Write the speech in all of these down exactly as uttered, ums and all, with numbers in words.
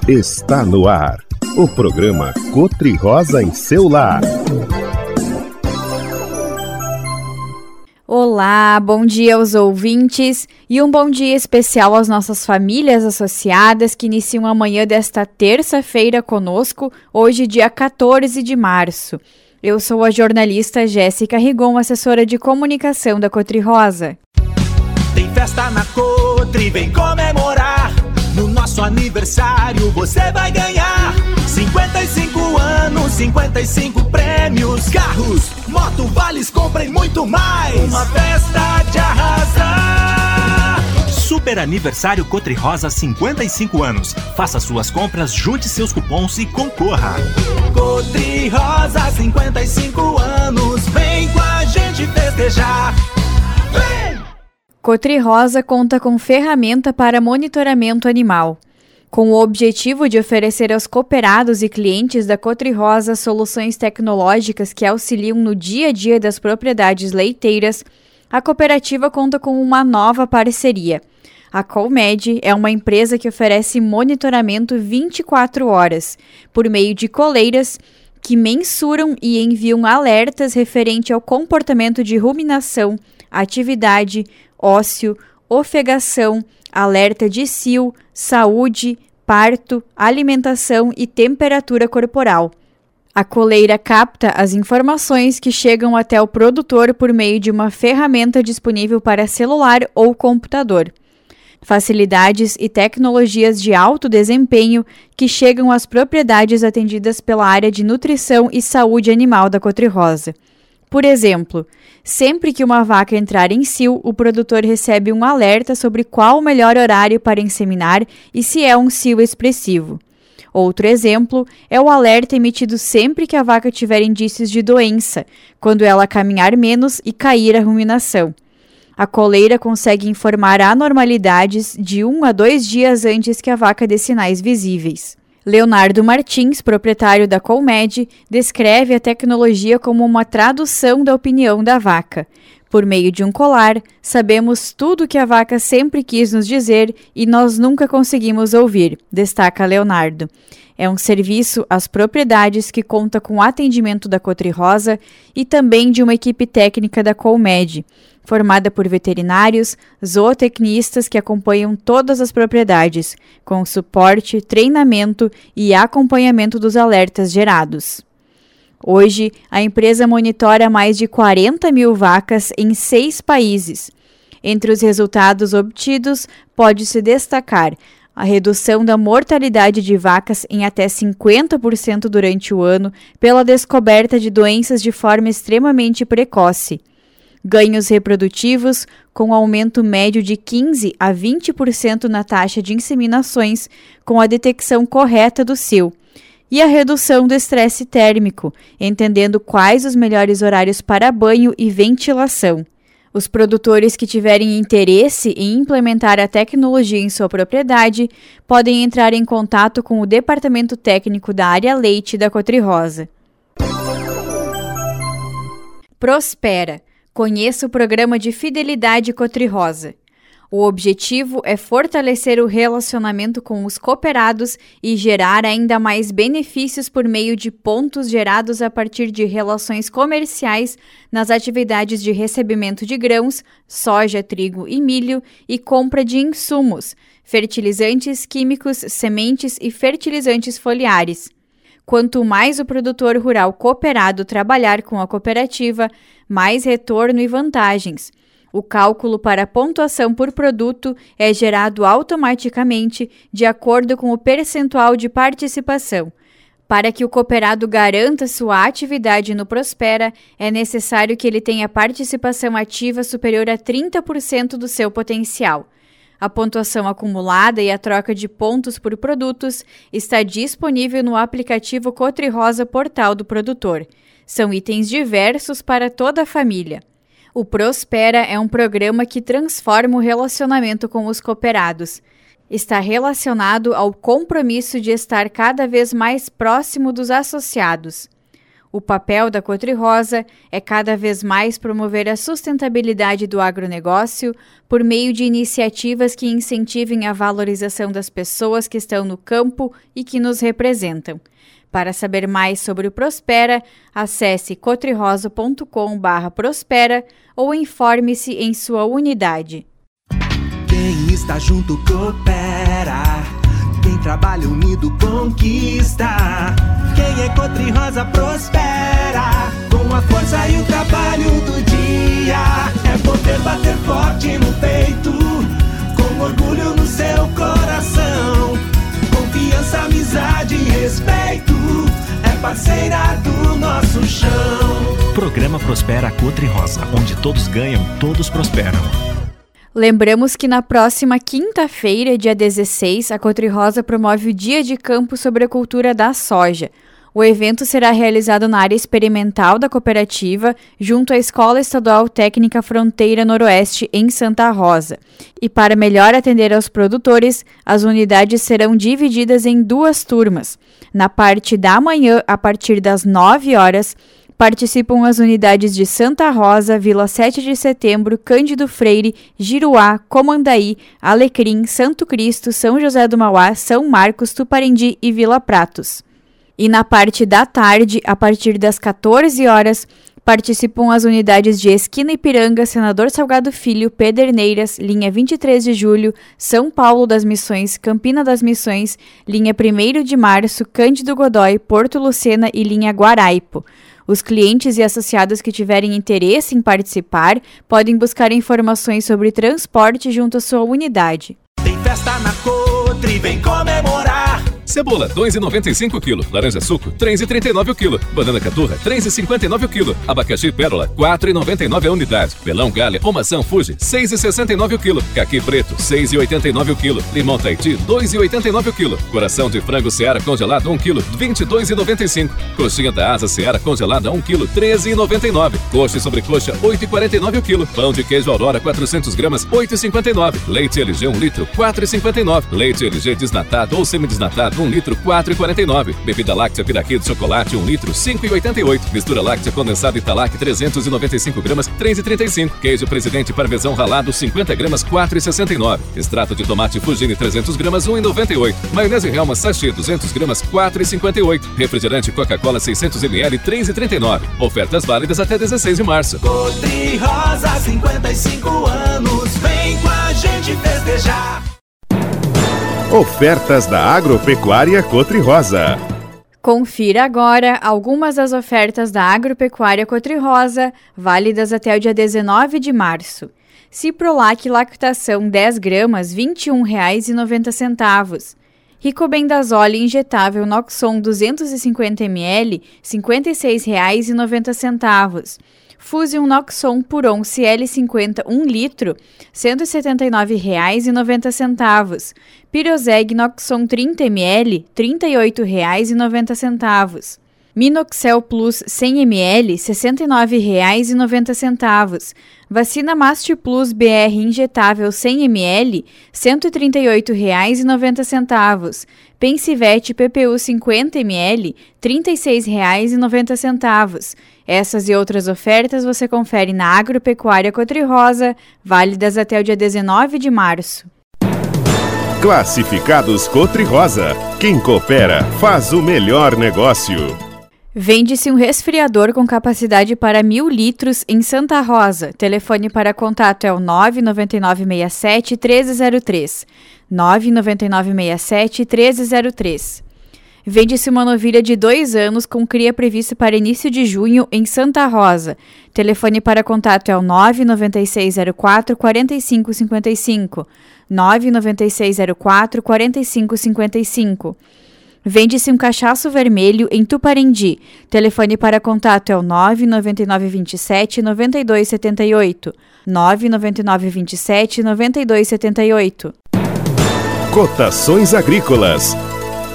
Está no ar, o programa Cotri-Rosa em seu lar. Olá, bom dia aos ouvintes e um bom dia especial às nossas famílias associadas que iniciam amanhã desta terça-feira conosco, hoje dia quatorze de março. Eu sou a jornalista Jéssica Rigon, assessora de comunicação da Cotri-Rosa. Tem festa na Cotri, vem comemorar. No nosso aniversário você vai ganhar cinquenta e cinco anos, cinquenta e cinco prêmios, carros, moto, vales, compra e muito mais. Uma festa de arrasar. Super Aniversário Cotri-Rosa cinquenta e cinco anos. Faça suas compras, junte seus cupons e concorra. Cotri-Rosa cinquenta e cinco anos, vem com a gente festejar. Vem! Cotri-Rosa conta com ferramenta para monitoramento animal. Com o objetivo de oferecer aos cooperados e clientes da Cotri-Rosa soluções tecnológicas que auxiliam no dia a dia das propriedades leiteiras, a cooperativa conta com uma nova parceria. A Colmed é uma empresa que oferece monitoramento vinte e quatro horas, por meio de coleiras que mensuram e enviam alertas referente ao comportamento de ruminação, atividade, ócio, ofegação, alerta de cio, saúde, parto, alimentação e temperatura corporal. A coleira capta as informações que chegam até o produtor por meio de uma ferramenta disponível para celular ou computador. Facilidades e tecnologias de alto desempenho que chegam às propriedades atendidas pela área de nutrição e saúde animal da Cotri-Rosa. Por exemplo, sempre que uma vaca entrar em cio, o produtor recebe um alerta sobre qual o melhor horário para inseminar e se é um cio expressivo. Outro exemplo é o alerta emitido sempre que a vaca tiver indícios de doença, quando ela caminhar menos e cair a ruminação. A coleira consegue informar anormalidades de um a dois dias antes que a vaca dê sinais visíveis. Leonardo Martins, proprietário da Colmed, descreve a tecnologia como uma tradução da opinião da vaca. Por meio de um colar, sabemos tudo o que a vaca sempre quis nos dizer e nós nunca conseguimos ouvir, destaca Leonardo. É um serviço às propriedades que conta com atendimento da Cotri-Rosa e também de uma equipe técnica da Colmed, formada por veterinários, zootecnistas que acompanham todas as propriedades, com suporte, treinamento e acompanhamento dos alertas gerados. Hoje, a empresa monitora mais de quarenta mil vacas em seis países. Entre os resultados obtidos, pode-se destacar a redução da mortalidade de vacas em até cinquenta por cento durante o ano pela descoberta de doenças de forma extremamente precoce. Ganhos reprodutivos, com aumento médio de quinze a vinte por cento na taxa de inseminações, com a detecção correta do cio. E a redução do estresse térmico, entendendo quais os melhores horários para banho e ventilação. Os produtores que tiverem interesse em implementar a tecnologia em sua propriedade podem entrar em contato com o Departamento Técnico da Área Leite da Cotri-Rosa. Prospera. Conheça o programa de fidelidade Cotri-Rosa. O objetivo é fortalecer o relacionamento com os cooperados e gerar ainda mais benefícios por meio de pontos gerados a partir de relações comerciais nas atividades de recebimento de grãos, soja, trigo e milho e compra de insumos, fertilizantes químicos, sementes e fertilizantes foliares. Quanto mais o produtor rural cooperado trabalhar com a cooperativa, mais retorno e vantagens. O cálculo para a pontuação por produto é gerado automaticamente de acordo com o percentual de participação. Para que o cooperado garanta sua atividade no Prospera, é necessário que ele tenha participação ativa superior a trinta por cento do seu potencial. A pontuação acumulada e a troca de pontos por produtos está disponível no aplicativo Cotri-Rosa Portal do Produtor. São itens diversos para toda a família. O Prospera é um programa que transforma o relacionamento com os cooperados. Está relacionado ao compromisso de estar cada vez mais próximo dos associados. O papel da Cotri-Rosa é cada vez mais promover a sustentabilidade do agronegócio por meio de iniciativas que incentivem a valorização das pessoas que estão no campo e que nos representam. Para saber mais sobre o Prospera, acesse cotrirosa ponto com barra prospera ou informe-se em sua unidade. Quem está junto coopera, quem trabalha unido conquista. Quem é Cotri-Rosa prospera, com a força e o trabalho do dia. É poder bater forte no peito, com orgulho no seu coração. Confiança, amizade e respeito, é parceira do nosso chão. Programa Prospera Cotri-Rosa, onde todos ganham, todos prosperam. Lembramos que na próxima quinta-feira, dia dezesseis, a Cotri-Rosa promove o Dia de Campo sobre a Cultura da Soja. O evento será realizado na área experimental da cooperativa, junto à Escola Estadual Técnica Fronteira Noroeste, em Santa Rosa. E para melhor atender aos produtores, as unidades serão divididas em duas turmas. Na parte da manhã, a partir das nove horas, participam as unidades de Santa Rosa, Vila sete de Setembro, Cândido Freire, Giruá, Comandaí, Alecrim, Santo Cristo, São José do Mauá, São Marcos, Tuparendi e Vila Pratos. E na parte da tarde, a partir das quatorze horas, participam as unidades de Esquina Ipiranga, Senador Salgado Filho, Pederneiras, linha vinte e três de julho, São Paulo das Missões, Campina das Missões, linha primeiro de março, Cândido Godói, Porto Lucena e linha Guaraipo. Os clientes e associados que tiverem interesse em participar podem buscar informações sobre transporte junto à sua unidade. Tem festa na Cotri, vem comemorar. Cebola, dois reais e noventa e cinco quilo. Laranja suco, três reais e trinta e nove o quilo. Banana caturra, três reais e cinquenta e nove o quilo. Abacaxi pérola, quatro reais e noventa e nove a unidade. Melão galha ou maçã Fuji, seis reais e sessenta e nove o quilo. Caqui preto, seis reais e oitenta e nove o quilo. Limão Tahiti, dois reais e oitenta e nove o quilo. Coração de frango Seara congelado, um quilo, vinte e dois reais e noventa e cinco. Coxinha da asa Seara congelada, um quilo, treze reais e noventa e nove. Coxa e sobrecoxa, oito reais e quarenta e nove o quilo. Pão de queijo Aurora, quatrocentos gramas, oito reais e cinquenta e nove. Leite L G, um litro, quatro reais e cinquenta e nove. Leite L G desnatado ou semidesnatado, um litro, quatro reais e quarenta e nove. Bebida láctea Piraquê de chocolate, um litro, cinco reais e oitenta e oito. Mistura láctea condensada Italac, trezentos e noventa e cinco gramas, três reais e trinta e cinco. Queijo Presidente Parmesão ralado, cinquenta gramas, quatro reais e sessenta e nove. Extrato de tomate Fugini, trezentos gramas, um real e noventa e oito. Maionese Helma Sachê, duzentos gramas, quatro reais e cinquenta e oito. Refrigerante Coca-Cola, seiscentos mililitros, três reais e trinta e nove. Ofertas válidas até dezesseis de março. Cotri-Rosa, cinquenta e cinco anos, vem com a gente festejar. Ofertas da Agropecuária Cotri-Rosa. Confira agora algumas das ofertas da Agropecuária Cotri-Rosa, válidas até o dia dezenove de março. Ciprolac lactação dez gramas, vinte e um reais e noventa centavos. Ricobendazole injetável Noxon duzentos e cinquenta mililitros, cinquenta e seis reais e noventa centavos. Fusion Noxon Puron C L cinquenta, um litro, cento e setenta e nove reais e noventa centavos. Pirozeg Noxon trinta mililitros, trinta e oito reais e noventa centavos. Minoxel Plus cem mililitros, sessenta e nove reais e noventa centavos. Vacina Mast Plus B R injetável cem mililitros, cento e trinta e oito reais e noventa centavos. Pensivete P P U cinquenta mililitros, trinta e seis reais e noventa centavos. Essas e outras ofertas você confere na Agropecuária Cotri-Rosa, válidas até o dia dezenove de março. Classificados Cotri-Rosa. Quem coopera faz o melhor negócio. Vende-se um resfriador com capacidade para mil litros em Santa Rosa. Telefone para contato é o nove nove nove seis sete, três zero três. nove nove nove seis sete, três zero três. Vende-se uma novilha de dois anos com cria prevista para início de junho em Santa Rosa. Telefone para contato é o nove nove seis zero quatro, quatro cinco cinco cinco. nove nove seis zero quatro, quatro cinco cinco cinco. Vende-se um cachaço vermelho em Tuparendi. Telefone para contato é o nove nove nove dois sete, nove dois sete oito. nove nove nove dois sete, nove dois sete oito. Cotações agrícolas.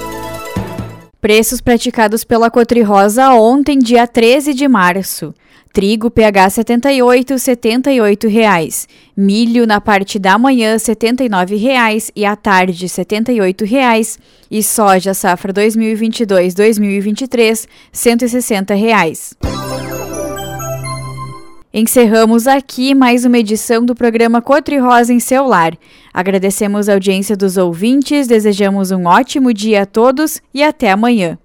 Preços praticados pela Cotri-Rosa ontem, dia treze de março. Trigo P H setenta e oito, setenta e oito reais. Milho na parte da manhã, setenta e nove reais e à tarde, setenta e oito reais. E soja safra dois mil e vinte e dois, dois mil e vinte e três, cento e sessenta reais. Encerramos aqui mais uma edição do programa Cotri Rosa em seu lar. Agradecemos a audiência dos ouvintes, desejamos um ótimo dia a todos e até amanhã.